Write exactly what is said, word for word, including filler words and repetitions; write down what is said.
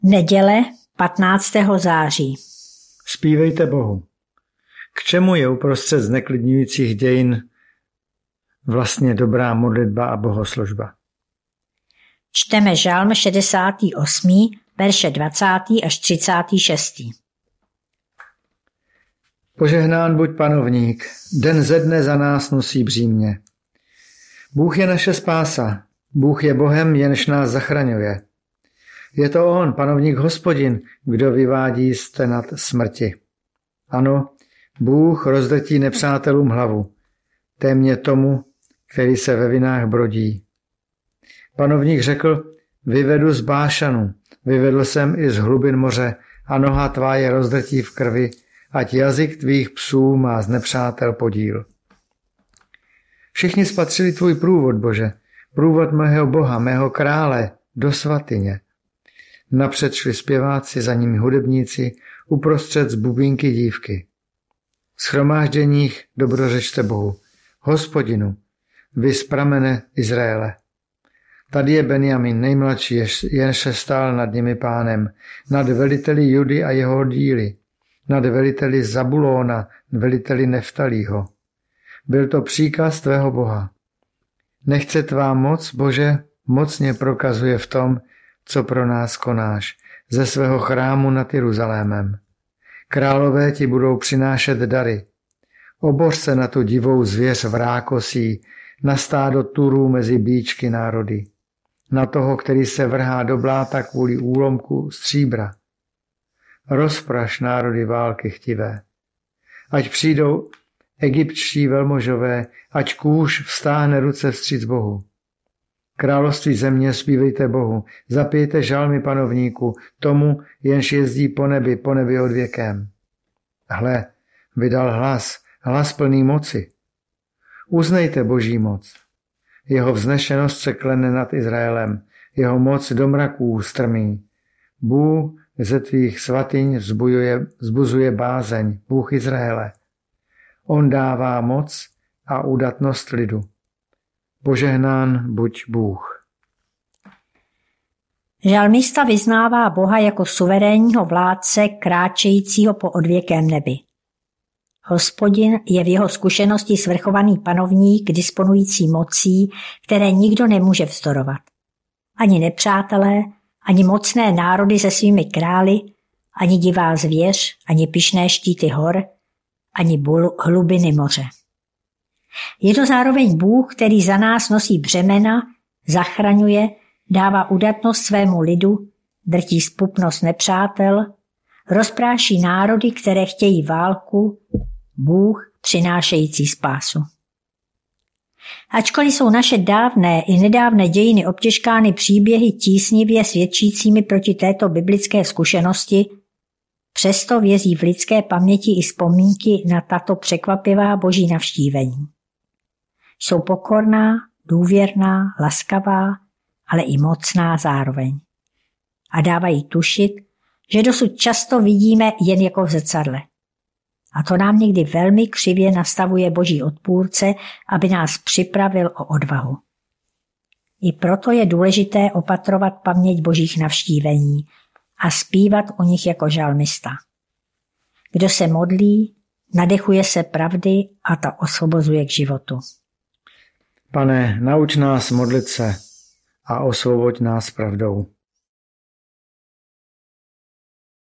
Neděle patnáctého září. Zpívejte Bohu. K čemu je uprostřed zneklidňujících dějin vlastně dobrá modlitba a bohoslužba? Čteme Žalm šedesátý osmý, verše dvacátý až třicátý šestý. Požehnán buď panovník, den ze dne za nás nosí břímě. Bůh je naše spása, Bůh je Bohem, jenž nás zachraňuje. Je to on, panovník Hospodin, kdo vyvádí z tenat smrti. Ano, Bůh rozdrtí nepřátelům hlavu, témě tomu, který se ve vinách brodí. Panovník řekl, vyvedu z Bášanu, vyvedl jsem i z hlubin moře a noha tvá je rozdrtí v krvi, ať jazyk tvých psů má z nepřátel podíl. Všichni spatřili tvůj průvod, Bože, průvod mého Boha, mého krále, do svatyně. Napřed šli zpěváci, za nimi hudebníci, uprostřed z bubínky dívky. V shromážděních dobrořečte Bohu, Hospodinu, vy z pramene Izraele. Tady je Benjamin, nejmladší, jenž se stál nad nimi pánem, nad veliteli Judy a jeho díly, nad veliteli Zabulóna, veliteli Neftalího. Byl to příkaz tvého Boha. Nechce tvá moc, Bože, mocně prokazuje v tom, co pro nás konáš, ze svého chrámu nad Jeruzalémem. Králové ti budou přinášet dary. Oboř se na tu divou zvěř v rákosí, na stádo turů mezi bíčky národy. Na toho, který se vrhá do bláta kvůli úlomku stříbra. Rozpraš národy války chtivé. Ať přijdou egyptští velmožové, ať kůž vztáhne ruce vstříc Bohu. Království země zpívejte Bohu, zapijte žalmy panovníku, tomu, jenž jezdí po nebi, po nebi od věkem. Hle, vydal hlas, hlas plný moci. Uznejte Boží moc. Jeho vznešenost se klene nad Izraelem, jeho moc do mraků strmí. Bůh ze tvých svatyň vzbuzuje, vzbuzuje bázeň, Bůh Izraele. On dává moc a udatnost lidu. Požehnán buď Bůh. Žalmista vyznává Boha jako suverénního vládce, kráčejícího po odvěkém nebi. Hospodin je v jeho zkušenosti svrchovaný panovník, disponující mocí, které nikdo nemůže vzdorovat. Ani nepřátelé, ani mocné národy se svými králi, ani divá zvěř, ani pyšné štíty hor, ani bul, hlubiny moře. Je to zároveň Bůh, který za nás nosí břemena, zachraňuje, dává udatnost svému lidu, drtí zpupnost nepřátel, rozpráší národy, které chtějí válku, Bůh přinášející spásu. Ačkoliv jsou naše dávné i nedávné dějiny obtěžkány příběhy tísnivě svědčícími proti této biblické zkušenosti, přesto vězí v lidské paměti i vzpomínky na tato překvapivá boží navštívení. Jsou pokorná, důvěrná, laskavá, ale i mocná zároveň. A dávají tušit, že dosud často vidíme jen jako v zrcadle. A to nám někdy velmi křivě nastavuje boží odpůrce, aby nás připravil o odvahu. I proto je důležité opatrovat paměť božích navštívení a zpívat o nich jako žalmista. Kdo se modlí, nadechuje se pravdy a ta osvobozuje k životu. Pane, nauč nás modlit se a osvoboď nás pravdou.